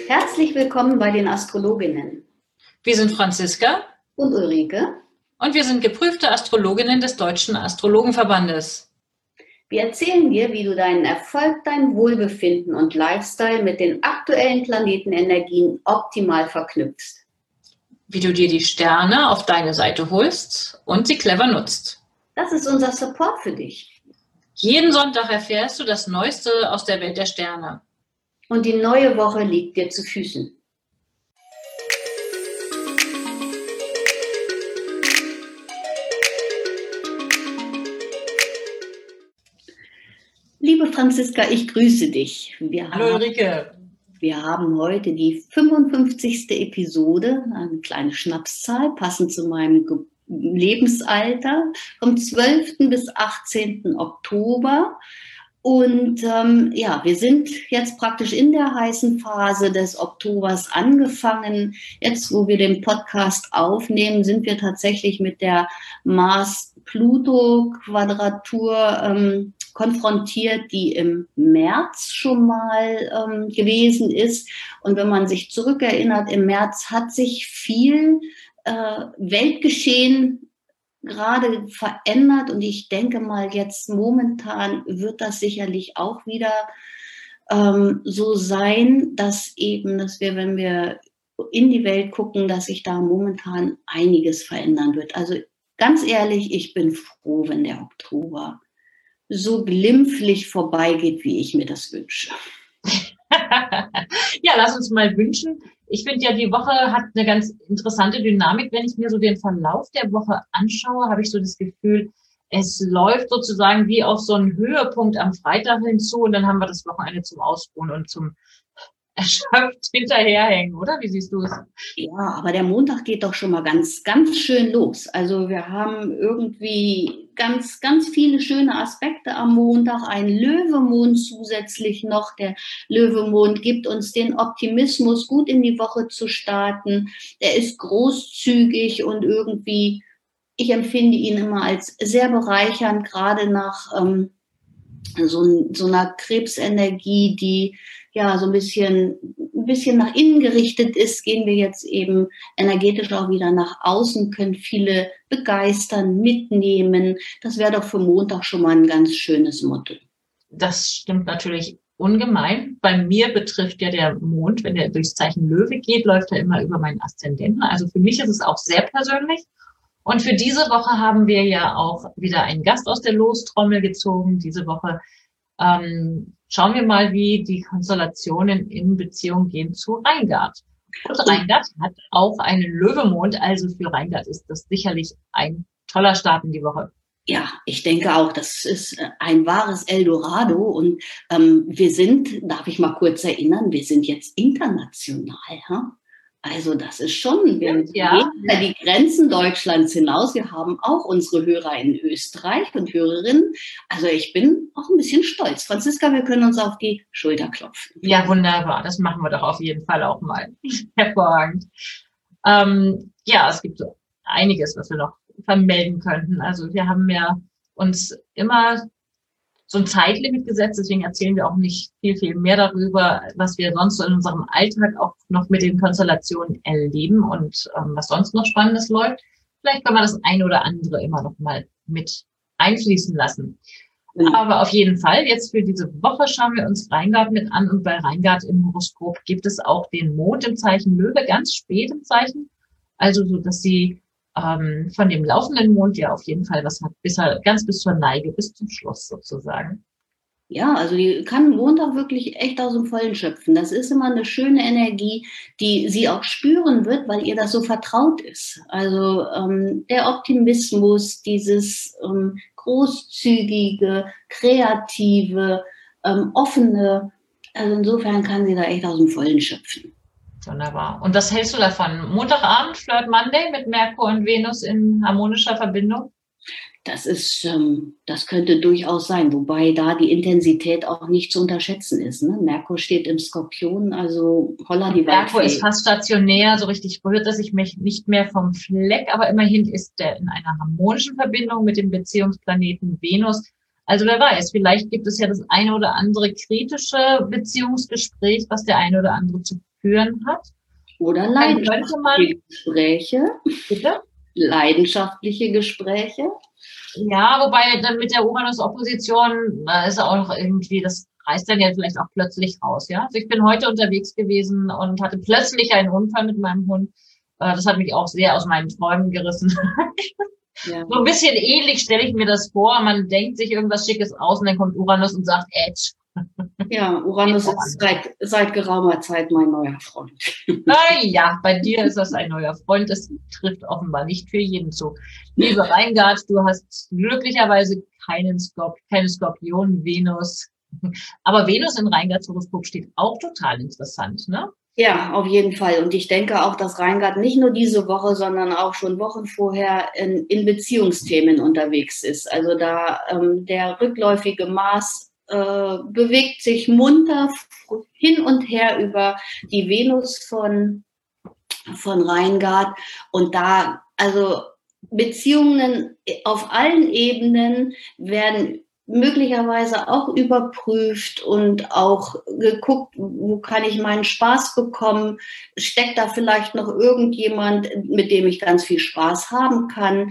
Herzlich willkommen bei den Astrologinnen. Wir sind Franziska und Ulrike und wir sind geprüfte Astrologinnen des Deutschen Astrologenverbandes. Wir erzählen dir, wie du deinen Erfolg, dein Wohlbefinden und Lifestyle mit den aktuellen Planetenenergien optimal verknüpfst. Wie du dir die Sterne auf deine Seite holst und sie clever nutzt. Das ist unser Support für dich. Jeden Sonntag erfährst du das Neueste aus der Welt der Sterne. Und die neue Woche liegt dir zu Füßen. Liebe Franziska, ich grüße dich. Hallo Ulrike. Wir haben heute die 55. Episode, eine kleine Schnapszahl, passend zu meinem Lebensalter, vom 12. bis 18. Oktober. Und wir sind jetzt praktisch in der heißen Phase des Oktobers angefangen. Jetzt, wo wir den Podcast aufnehmen, sind wir tatsächlich mit der Mars-Pluto-Quadratur konfrontiert, die im März schon mal gewesen ist. Und wenn man sich zurückerinnert, im März hat sich viel Weltgeschehen gerade verändert und ich denke mal, jetzt momentan wird das sicherlich auch wieder so sein, dass wir, wenn wir in die Welt gucken, dass sich da momentan einiges verändern wird. Also ganz ehrlich, ich bin froh, wenn der Oktober so glimpflich vorbeigeht, wie ich mir das wünsche. Ja, lass uns mal wünschen. Ich finde ja, die Woche hat eine ganz interessante Dynamik. Wenn ich mir so den Verlauf der Woche anschaue, habe ich so das Gefühl, es läuft sozusagen wie auf so einen Höhepunkt am Freitag hinzu und dann haben wir das Wochenende zum Ausruhen und zum erschöpft hinterherhängen, oder? Wie siehst du es? Ja, aber der Montag geht doch schon mal ganz, ganz schön los. Also wir haben irgendwie ganz, ganz viele schöne Aspekte am Montag. Ein Löwemond zusätzlich noch. Der Löwemond gibt uns den Optimismus, gut in die Woche zu starten. Er ist großzügig und irgendwie, ich empfinde ihn immer als sehr bereichernd, gerade nach so einer Krebsenergie, die ja so ein bisschen nach innen gerichtet ist, gehen wir jetzt eben energetisch auch wieder nach außen, können viele begeistern, mitnehmen. Das wäre doch für Montag schon mal ein ganz schönes Motto. Das stimmt natürlich ungemein. Bei mir betrifft ja der Mond, wenn der durchs Zeichen Löwe geht, läuft er immer über meinen Aszendenten. Also für mich ist es auch sehr persönlich. Und für diese Woche haben wir ja auch wieder einen Gast aus der Lostrommel gezogen. Diese Woche schauen wir mal, wie die Konstellationen in Beziehung gehen zu Reingard. Und Reingard hat auch einen Löwemond, also für Reingard ist das sicherlich ein toller Start in die Woche. Ja, ich denke auch, das ist ein wahres Eldorado und wir sind, darf ich mal kurz erinnern, wir sind jetzt international, ha? Also das ist schon, wir gehen über die Grenzen Deutschlands hinaus. Wir haben auch unsere Hörer in Österreich und Hörerinnen. Also ich bin auch ein bisschen stolz. Franziska, wir können uns auf die Schulter klopfen. Ja, wunderbar. Das machen wir doch auf jeden Fall auch mal. Hervorragend. Es gibt so einiges, was wir noch vermelden könnten. Also wir haben ja uns immer so ein Zeitlimit gesetzt, deswegen erzählen wir auch nicht viel mehr darüber, was wir sonst so in unserem Alltag auch noch mit den Konstellationen erleben und was sonst noch Spannendes läuft. Vielleicht kann man das eine oder andere immer noch mal mit einfließen lassen. Aber auf jeden Fall, jetzt für diese Woche schauen wir uns Reingard mit an und bei Reingard im Horoskop gibt es auch den Mond im Zeichen Löwe, ganz spät im Zeichen, also so, dass sie von dem laufenden Mond ja auf jeden Fall was hat, ganz bis zur Neige, bis zum Schluss sozusagen. Ja, also die kann Montag wirklich echt aus dem Vollen schöpfen. Das ist immer eine schöne Energie, die sie auch spüren wird, weil ihr das so vertraut ist. Also der Optimismus, dieses großzügige, kreative, offene, also insofern kann sie da echt aus dem Vollen schöpfen. Wunderbar. Und was hältst du davon? Montagabend, Flirt Monday mit Merkur und Venus in harmonischer Verbindung? Das könnte durchaus sein, wobei da die Intensität auch nicht zu unterschätzen ist. Ne? Merkur steht im Skorpion, also holla die Waldfee. Merkur ist fast stationär, so richtig berührt er sich nicht mehr vom Fleck, aber immerhin ist er in einer harmonischen Verbindung mit dem Beziehungsplaneten Venus. Also wer weiß, vielleicht gibt es ja das eine oder andere kritische Beziehungsgespräch, was der eine oder andere zu führen hat. Oder Dann könnte man, leidenschaftliche Gespräche. bitte? Leidenschaftliche Gespräche. Ja, wobei dann mit der Uranus-Opposition, da ist auch noch irgendwie, das reißt dann ja vielleicht auch plötzlich raus, ja. Also ich bin heute unterwegs gewesen und hatte plötzlich einen Unfall mit meinem Hund. Das hat mich auch sehr aus meinen Träumen gerissen. Ja. So ein bisschen ähnlich stelle ich mir das vor. Man denkt sich irgendwas Schickes aus und dann kommt Uranus und sagt, Edge. Ja, Uranus ist seit geraumer Zeit mein neuer Freund. Ja, bei dir ist das ein neuer Freund. Das trifft offenbar nicht für jeden zu. Liebe Reingard, du hast glücklicherweise keine Skorpion, Venus. Aber Venus in Reingards Horoskop steht auch total interessant, ne? Ja, auf jeden Fall. Und ich denke auch, dass Reingard nicht nur diese Woche, sondern auch schon Wochen vorher in Beziehungsthemen unterwegs ist. Also da der rückläufige Mars bewegt sich munter hin und her über die Venus von Reingard. Und da, also Beziehungen auf allen Ebenen werden möglicherweise auch überprüft und auch geguckt, wo kann ich meinen Spaß bekommen? Steckt da vielleicht noch irgendjemand, mit dem ich ganz viel Spaß haben kann?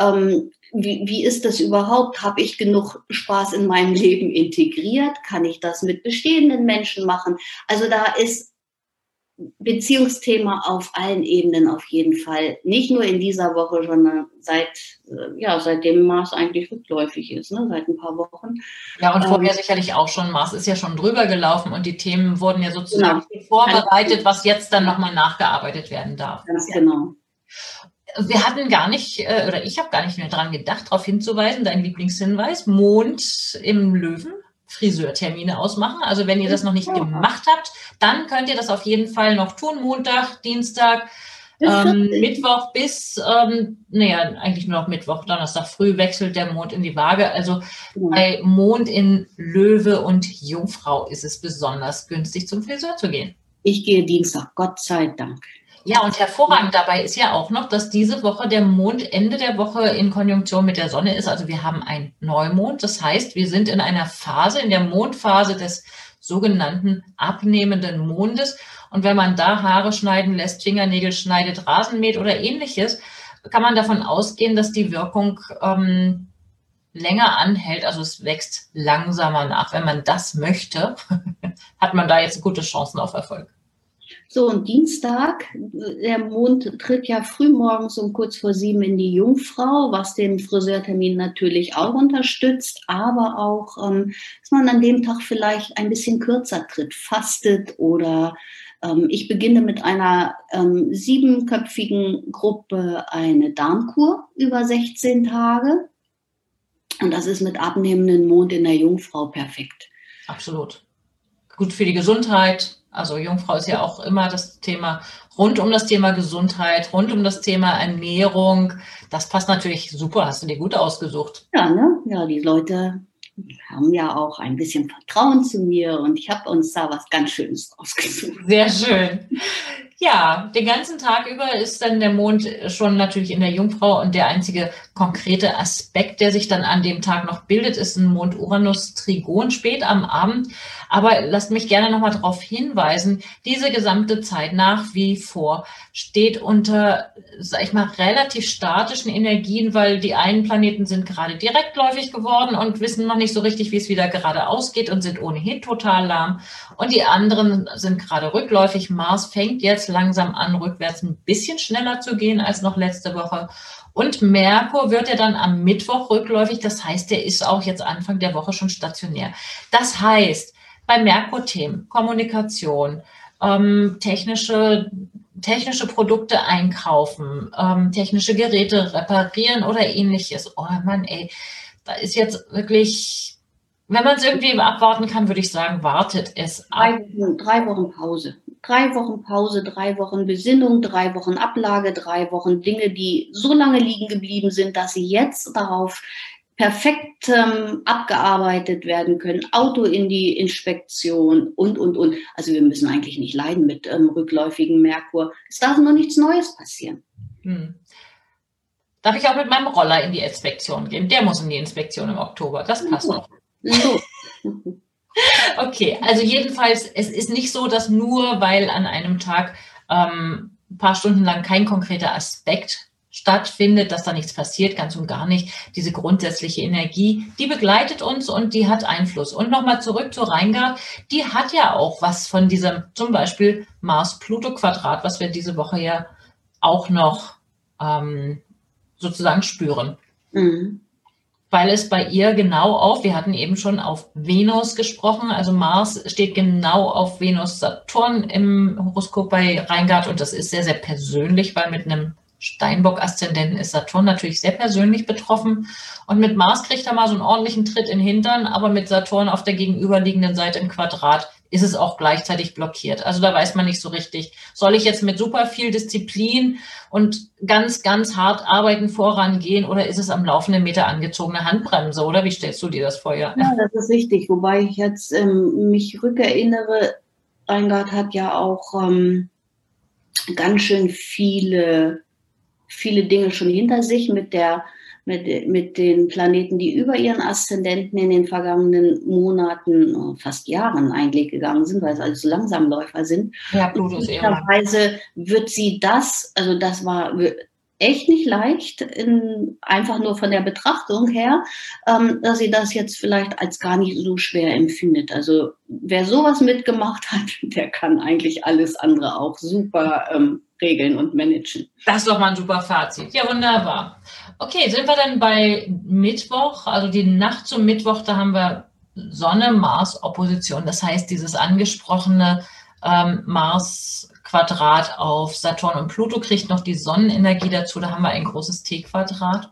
Wie ist das überhaupt? Habe ich genug Spaß in meinem Leben integriert? Kann ich das mit bestehenden Menschen machen? Also da ist Beziehungsthema auf allen Ebenen auf jeden Fall. Nicht nur in dieser Woche, sondern seitdem Mars eigentlich rückläufig ist, ne? Seit ein paar Wochen. Ja, und vorher sicherlich auch schon. Mars ist ja schon drüber gelaufen und die Themen wurden ja sozusagen vorbereitet, was jetzt dann nochmal nachgearbeitet werden darf. Ganz genau. Wir hatten gar nicht, oder ich habe gar nicht mehr dran gedacht, darauf hinzuweisen, dein Lieblingshinweis, Mond im Löwen. Friseurtermine ausmachen. Also wenn ihr das noch nicht gemacht habt, dann könnt ihr das auf jeden Fall noch tun. Montag, Dienstag, Mittwoch bis, eigentlich nur noch Mittwoch, Donnerstag früh wechselt der Mond in die Waage. Also bei Mond in Löwe und Jungfrau ist es besonders günstig, zum Friseur zu gehen. Ich gehe Dienstag, Gott sei Dank. Ja, und hervorragend dabei ist ja auch noch, dass diese Woche der Mond Ende der Woche in Konjunktion mit der Sonne ist. Also wir haben einen Neumond. Das heißt, wir sind in einer Phase, in der Mondphase des sogenannten abnehmenden Mondes. Und wenn man da Haare schneiden lässt, Fingernägel schneidet, Rasen mäht oder ähnliches, kann man davon ausgehen, dass die Wirkung länger anhält. Also es wächst langsamer nach. Wenn man das möchte, hat man da jetzt gute Chancen auf Erfolg. So, und Dienstag, der Mond tritt ja frühmorgens um kurz vor 7 in die Jungfrau, was den Friseurtermin natürlich auch unterstützt, aber auch, dass man an dem Tag vielleicht ein bisschen kürzer tritt, fastet oder ich beginne mit einer 7-köpfigen Gruppe eine Darmkur über 16 Tage. Und das ist mit abnehmendem Mond in der Jungfrau perfekt. Absolut. Gut für die Gesundheit. Also Jungfrau ist ja auch immer das Thema rund um das Thema Gesundheit, rund um das Thema Ernährung. Das passt natürlich super, hast du dir gut ausgesucht. Ja, ne? Ja, die Leute haben ja auch ein bisschen Vertrauen zu mir und ich habe uns da was ganz Schönes ausgesucht. Sehr schön. Ja, den ganzen Tag über ist dann der Mond schon natürlich in der Jungfrau und der einzige konkrete Aspekt, der sich dann an dem Tag noch bildet, ist ein Mond-Uranus-Trigon spät am Abend. Aber lasst mich gerne nochmal darauf hinweisen, diese gesamte Zeit nach wie vor steht unter, sag ich mal, relativ statischen Energien, weil die einen Planeten sind gerade direktläufig geworden und wissen noch nicht so richtig, wie es wieder gerade ausgeht und sind ohnehin total lahm. Und die anderen sind gerade rückläufig. Mars fängt jetzt langsam an, rückwärts ein bisschen schneller zu gehen als noch letzte Woche. Und Merkur wird ja dann am Mittwoch rückläufig. Das heißt, der ist auch jetzt Anfang der Woche schon stationär. Das heißt, bei Merkur-Themen, Kommunikation, technische Produkte einkaufen, technische Geräte reparieren oder ähnliches. Oh Mann, ey, da ist jetzt wirklich, wenn man es irgendwie abwarten kann, würde ich sagen, wartet es ab. 3 Wochen Pause. 3 Wochen Pause, 3 Wochen Besinnung, 3 Wochen Ablage, 3 Wochen Dinge, die so lange liegen geblieben sind, dass sie jetzt darauf perfekt abgearbeitet werden können. Auto in die Inspektion und. Also wir müssen eigentlich nicht leiden mit rückläufigen Merkur. Es darf nur nichts Neues passieren. Darf ich auch mit meinem Roller in die Inspektion gehen? Der muss in die Inspektion im Oktober. Das passt noch. So. Okay, also jedenfalls, es ist nicht so, dass nur weil an einem Tag ein paar Stunden lang kein konkreter Aspekt stattfindet, dass da nichts passiert, ganz und gar nicht. Diese grundsätzliche Energie, die begleitet uns und die hat Einfluss. Und nochmal zurück zu Reingard, die hat ja auch was von diesem zum Beispiel Mars-Pluto-Quadrat, was wir diese Woche ja auch noch sozusagen spüren. Mhm. Weil es bei ihr genau auf, wir hatten eben schon auf Venus gesprochen, also Mars steht genau auf Venus-Saturn im Horoskop bei Reingard und das ist sehr, sehr persönlich, weil mit einem Steinbock-Aszendenten ist Saturn natürlich sehr persönlich betroffen und mit Mars kriegt er mal so einen ordentlichen Tritt in den Hintern, aber mit Saturn auf der gegenüberliegenden Seite im Quadrat ist es auch gleichzeitig blockiert. Also da weiß man nicht so richtig, soll ich jetzt mit super viel Disziplin und ganz, ganz hart arbeiten vorangehen oder ist es am laufenden Meter angezogene Handbremse oder wie stellst du dir das vor? Ja, das ist richtig, wobei ich jetzt mich rückerinnere, Reingard hat ja auch ganz schön viele Dinge schon hinter sich mit den Planeten, die über ihren Aszendenten in den vergangenen Monaten, fast Jahren eigentlich gegangen sind, weil es alles Langsamläufer sind. Ja, Pluto ist möglicherweise wird sie das war echt nicht leicht, einfach nur von der Betrachtung her, dass sie das jetzt vielleicht als gar nicht so schwer empfindet. Also wer sowas mitgemacht hat, der kann eigentlich alles andere auch super regeln und managen. Das ist doch mal ein super Fazit. Ja, wunderbar. Okay, sind wir dann bei Mittwoch, also die Nacht zum Mittwoch, da haben wir Sonne-Mars-Opposition. Das heißt, dieses angesprochene Mars-Quadrat auf Saturn und Pluto kriegt noch die Sonnenenergie dazu. Da haben wir ein großes T-Quadrat.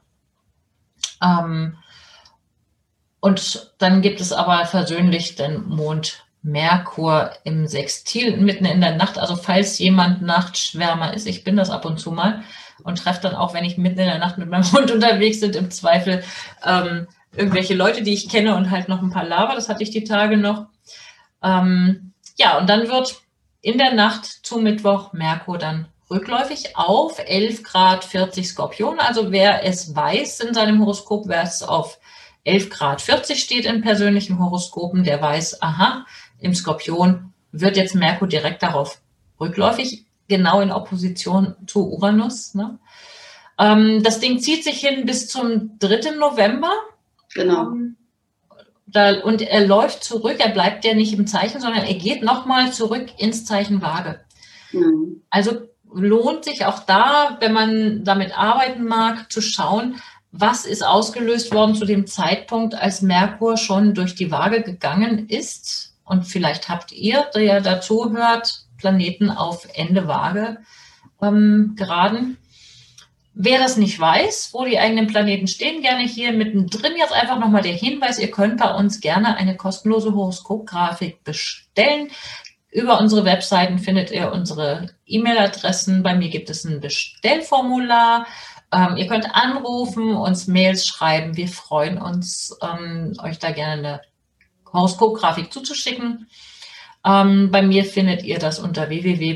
Und dann gibt es aber versöhnlich den Mond Merkur im Sextil mitten in der Nacht. Also falls jemand Nachtschwärmer ist, ich bin das ab und zu mal und treffe dann auch, wenn ich mitten in der Nacht mit meinem Hund unterwegs bin, im Zweifel irgendwelche Leute, die ich kenne und halt noch ein paar Laber. Das hatte ich die Tage noch. Ja, und dann wird in der Nacht zu Mittwoch Merkur dann rückläufig auf 11 Grad 40 Skorpion. Also wer es weiß in seinem Horoskop, wer es auf 11 Grad 40 steht in persönlichen Horoskopen, der weiß, aha, im Skorpion wird jetzt Merkur direkt darauf rückläufig, genau in Opposition zu Uranus. Ne? Das Ding zieht sich hin bis zum 3. November. Genau. Und er läuft zurück, er bleibt ja nicht im Zeichen, sondern er geht nochmal zurück ins Zeichen Waage. Mhm. Also lohnt sich auch da, wenn man damit arbeiten mag, zu schauen, was ist ausgelöst worden zu dem Zeitpunkt, als Merkur schon durch die Waage gegangen ist. Und vielleicht habt ihr, der dazu hört, Planeten auf Ende Waage geraden. Wer das nicht weiß, wo die eigenen Planeten stehen, gerne hier mittendrin jetzt einfach nochmal der Hinweis, ihr könnt bei uns gerne eine kostenlose Horoskopgrafik bestellen. Über unsere Webseiten findet ihr unsere E-Mail-Adressen. Bei mir gibt es ein Bestellformular. Ihr könnt anrufen, uns Mails schreiben. Wir freuen uns, euch da gerne eine Horoskopgrafik zuzuschicken. Bei mir findet ihr das unter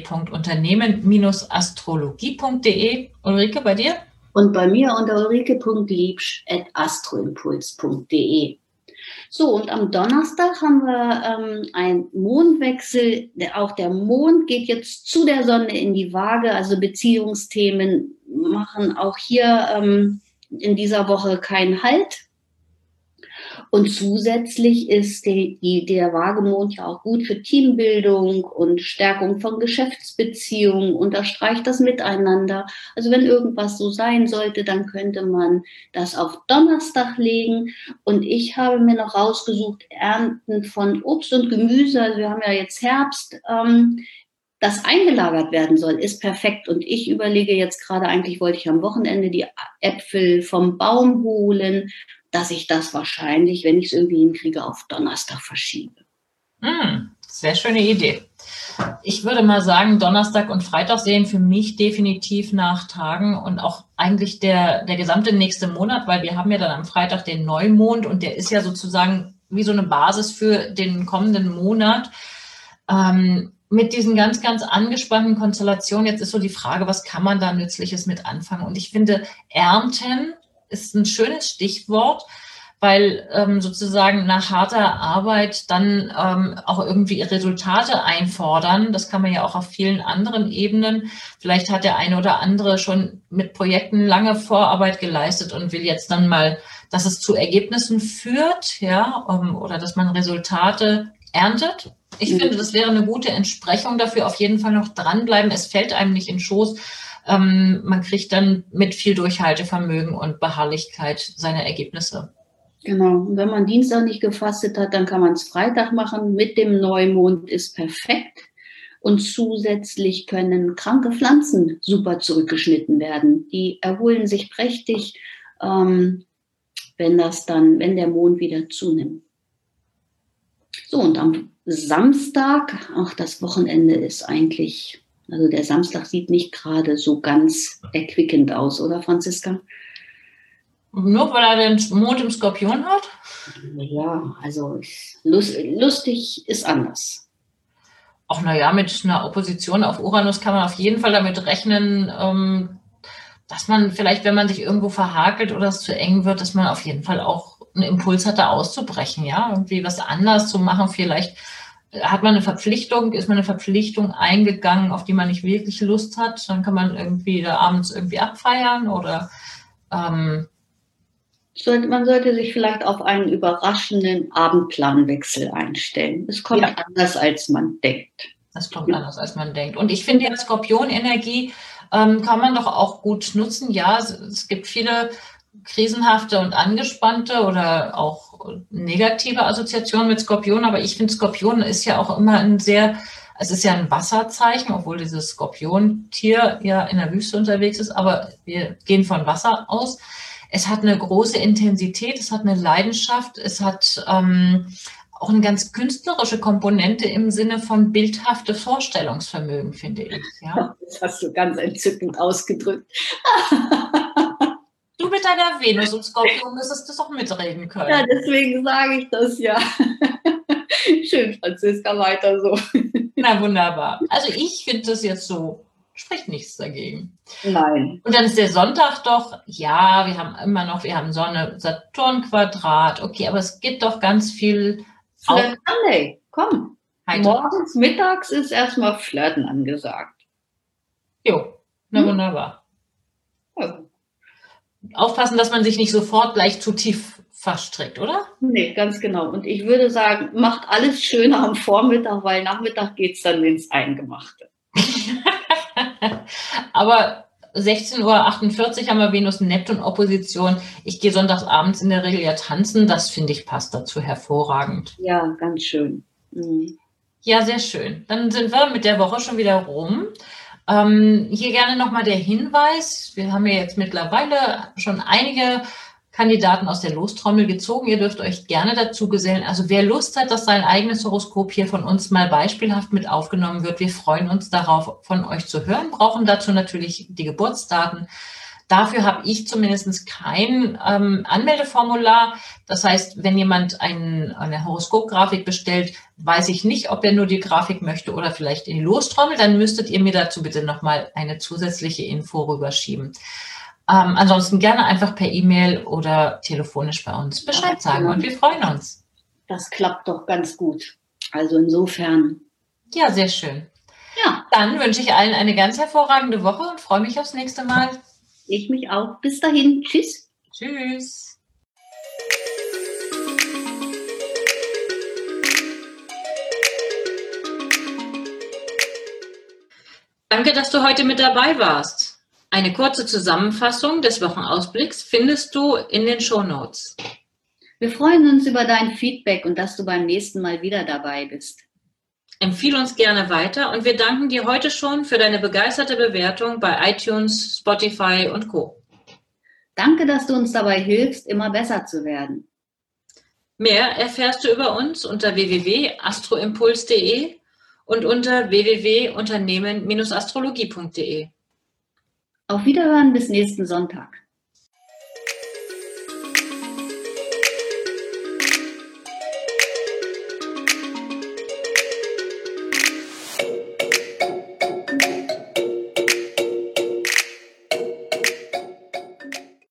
www.unternehmen-astrologie.de. Ulrike, bei dir? Und bei mir unter ulrike.liebsch@astroimpuls.de. So, und am Donnerstag haben wir einen Mondwechsel. Auch der Mond geht jetzt zu der Sonne in die Waage. Also Beziehungsthemen machen auch hier in dieser Woche keinen Halt. Und zusätzlich ist der Waagemond ja auch gut für Teambildung und Stärkung von Geschäftsbeziehungen, unterstreicht das Miteinander. Also wenn irgendwas so sein sollte, dann könnte man das auf Donnerstag legen. Und ich habe mir noch rausgesucht, Ernten von Obst und Gemüse. Also wir haben ja jetzt Herbst. Das eingelagert werden soll, ist perfekt. Und ich überlege jetzt gerade, eigentlich wollte ich am Wochenende die Äpfel vom Baum holen, dass ich das wahrscheinlich, wenn ich es irgendwie hinkriege, auf Donnerstag verschiebe. Sehr schöne Idee. Ich würde mal sagen, Donnerstag und Freitag sehen für mich definitiv nach Tagen und auch eigentlich der gesamte nächste Monat, weil wir haben ja dann am Freitag den Neumond und der ist ja sozusagen wie so eine Basis für den kommenden Monat. Mit diesen ganz, ganz angespannten Konstellationen, jetzt ist so die Frage, was kann man da Nützliches mit anfangen? Und ich finde, Ernten ist ein schönes Stichwort, weil sozusagen nach harter Arbeit dann auch irgendwie Resultate einfordern. Das kann man ja auch auf vielen anderen Ebenen. Vielleicht hat der eine oder andere schon mit Projekten lange Vorarbeit geleistet und will jetzt dann mal, dass es zu Ergebnissen führt, ja, oder dass man Resultate erntet. Ich finde, das wäre eine gute Entsprechung dafür. Auf jeden Fall noch dranbleiben. Es fällt einem nicht in den Schoß. Man kriegt dann mit viel Durchhaltevermögen und Beharrlichkeit seine Ergebnisse. Genau. Und wenn man Dienstag nicht gefastet hat, dann kann man es Freitag machen. Mit dem Neumond ist perfekt. Und zusätzlich können kranke Pflanzen super zurückgeschnitten werden. Die erholen sich prächtig, wenn der Mond wieder zunimmt. So, und am Samstag, das Wochenende ist eigentlich, also der Samstag sieht nicht gerade so ganz erquickend aus, oder Franziska? Nur weil er den Mond im Skorpion hat? Ja, also lustig ist anders. Ach naja, mit einer Opposition auf Uranus kann man auf jeden Fall damit rechnen, dass man vielleicht, wenn man sich irgendwo verhakelt oder es zu eng wird, dass man auf jeden Fall auch einen Impuls hat, da auszubrechen, ja, irgendwie was anders zu machen. Vielleicht hat man ist man eine Verpflichtung eingegangen, auf die man nicht wirklich Lust hat. Dann kann man irgendwie da abends irgendwie abfeiern oder man sollte sich vielleicht auf einen überraschenden Abendplanwechsel einstellen. Es kommt anders, als man denkt. Es kommt anders, als man denkt. Und ich finde, ja, Skorpionenergie kann man doch auch gut nutzen. Ja, es gibt viele krisenhafte und angespannte oder auch negative Assoziationen mit Skorpion. Aber ich finde, Skorpion ist ja auch immer es ist ja ein Wasserzeichen, obwohl dieses Skorpiontier ja in der Wüste unterwegs ist. Aber wir gehen von Wasser aus. Es hat eine große Intensität, es hat eine Leidenschaft, es hat auch eine ganz künstlerische Komponente im Sinne von bildhafte Vorstellungsvermögen, finde ich. Ja? Das hast du ganz entzückend ausgedrückt. Du mit deiner Venus und Skorpion müsstest das auch mitreden können. Ja, deswegen sage ich das ja. Schön, Franziska, weiter so. Na, wunderbar. Also ich finde das jetzt so, spricht nichts dagegen. Nein. Und dann ist der Sonntag doch, ja, wir haben Sonne-Saturn-Quadrat, okay, aber es gibt doch ganz viel. Flirt Monday, komm. Morgens, mittags ist erstmal Flirten angesagt. Jo, na wunderbar. Also. Aufpassen, dass man sich nicht sofort gleich zu tief verstrickt, oder? Nee, ganz genau. Und ich würde sagen, macht alles schöner am Vormittag, weil Nachmittag geht es dann ins Eingemachte. Aber 16:48 Uhr haben wir Venus-Neptun-Opposition. Ich gehe sonntags abends in der Regel ja tanzen. Das finde ich passt dazu hervorragend. Ja, ganz schön. Mhm. Ja, sehr schön. Dann sind wir mit der Woche schon wieder rum. Hier gerne nochmal der Hinweis. Wir haben ja jetzt mittlerweile schon einige Kandidaten aus der Lostrommel gezogen. Ihr dürft euch gerne dazu gesellen. Also wer Lust hat, dass sein eigenes Horoskop hier von uns mal beispielhaft mit aufgenommen wird, wir freuen uns darauf, von euch zu hören, brauchen dazu natürlich die Geburtsdaten. Dafür habe ich zumindest kein Anmeldeformular. Das heißt, wenn jemand eine Horoskopgrafik bestellt, weiß ich nicht, ob er nur die Grafik möchte oder vielleicht in die Lostrommel. Dann müsstet ihr mir dazu bitte nochmal eine zusätzliche Info rüberschieben. Ansonsten gerne einfach per E-Mail oder telefonisch bei uns Bescheid sagen und wir freuen uns. Das klappt doch ganz gut. Also insofern. Ja, sehr schön. Ja. Dann wünsche ich allen eine ganz hervorragende Woche und freue mich aufs nächste Mal. Ich mich auch. Bis dahin. Tschüss. Tschüss. Danke, dass du heute mit dabei warst. Eine kurze Zusammenfassung des Wochenausblicks findest du in den Shownotes. Wir freuen uns über dein Feedback und dass du beim nächsten Mal wieder dabei bist. Empfehle uns gerne weiter und wir danken dir heute schon für deine begeisterte Bewertung bei iTunes, Spotify und Co. Danke, dass du uns dabei hilfst, immer besser zu werden. Mehr erfährst du über uns unter www.astroimpuls.de und unter www.unternehmen-astrologie.de. Auf Wiederhören bis nächsten Sonntag.